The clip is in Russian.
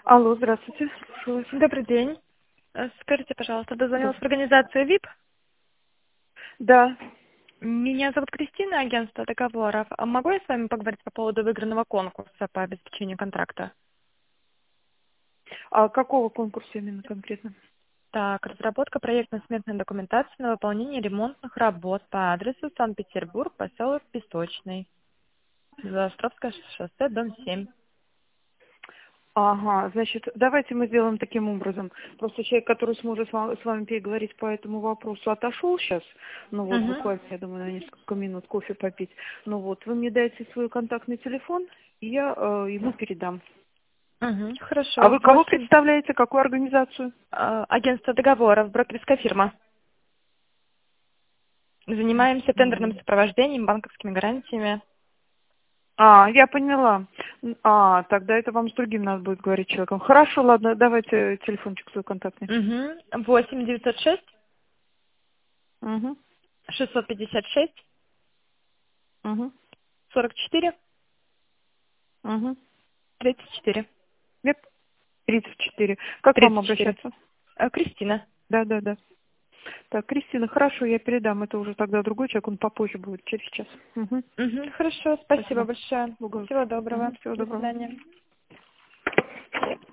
Алло, здравствуйте. Слушаю вас. Добрый день. Скажите, пожалуйста, Да. дозвонилась в организацию ВИП. Да. Меня зовут Кристина, агентство договоров. А могу я с вами поговорить по поводу выигранного конкурса по обеспечению контракта? А какого конкурса именно конкретно? Так, разработка проектно-сметной документации на выполнение ремонтных работ по адресу Санкт-Петербург, поселок Песочный, Белоостровское шоссе, дом 7. Ага, значит, давайте мы сделаем таким образом. Просто человек, который сможет с вами переговорить по этому вопросу, отошел сейчас. Ну вот, Угу. буквально, я думаю, на несколько минут кофе попить. Ну вот, вы мне дайте свой контактный телефон, и я ему передам. Угу. А Хорошо. вы кого представляете, какую организацию? Агентство договоров, брокерская фирма. Занимаемся тендерным Мгм. сопровождением, банковскими гарантиями. А, я поняла. А, тогда это вам с другим надо будет говорить человеком. Хорошо, ладно, давайте телефончик свой контактный. Угу. 8 906 Угу, 656 угу, 44 угу. 34. Веб 34. Как к вам 34. обращаться? Кристина. Да, да, да. Так, Кристина, хорошо, я передам. Это уже тогда другой человек, он попозже будет, через час. Угу. Угу, хорошо, спасибо Спасибо. большое. Угу. Всего доброго. Всего До доброго. свидания.